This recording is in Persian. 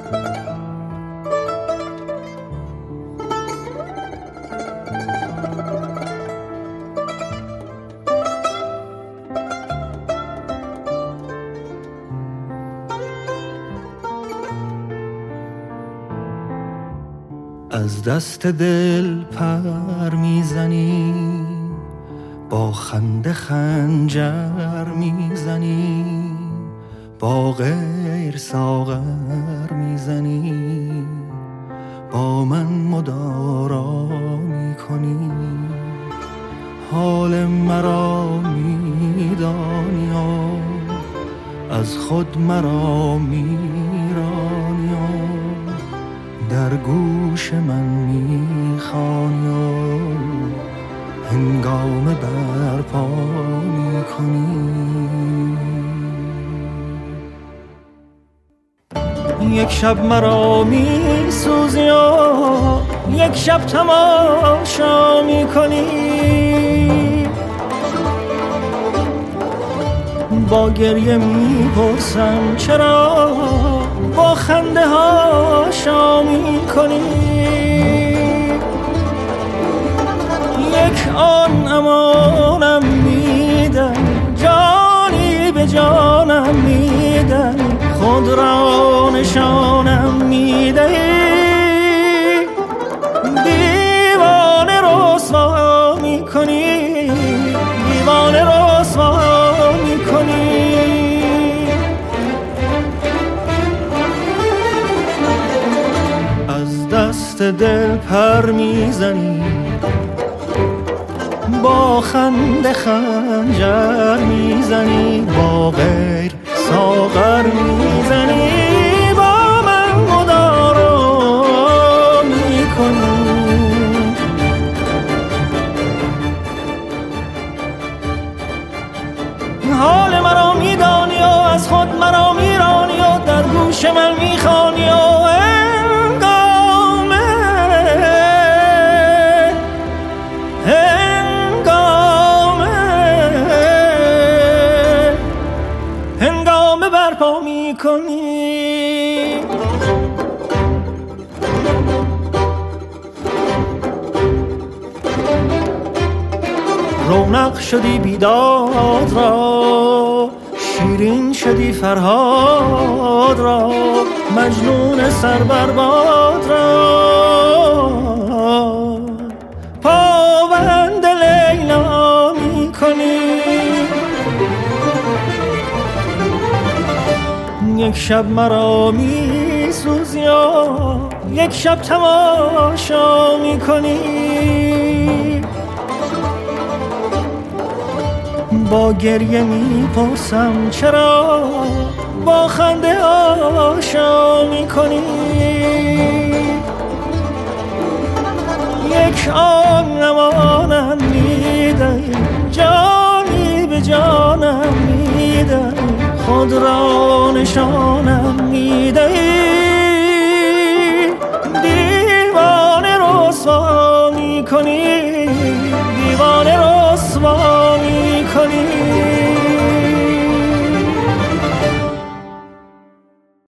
از دست دل پر میزنی، با خنده خنجر میزنی، با غیر ساغر میزنی، با من مدارا میکنی. حال مرا میدانی و از خود مرا میرانی و در گوش من میخوانی و هنگام برپا میکنی. یک شب مرا میسوزی و یک شب تماشا میکنی، با گریه میپرسم چرا با خنده ها شام میکنی. یک آن امانم میدن، جانی به جانم میدن، خود را نشانم میدهی، دیوانه رسوا میکنی، دیوانه رسوا میکنی. از دست دل پر میزنی، با خنده خنجر میزنی، با غیر ساغر میزنی، با من مدارا میکنی. حال مرا میدانی و از خود مرا میرانی و در گوش من میخوانی و هنگام برپا میکنی. رونق شدی بیداد را، شیرین شدی فرهاد را، مجنون سربرباد را پابند لیلا میکنی. یک شب مرا میسوزی و یک شب تماشا میکنی، با گریه میپرسم چرا با خنده آشا میکنی. یک آن امانم میدهی، جانی به جانم میدهی، خود را نشانم میدهی، دیوانه رسوا میکنی.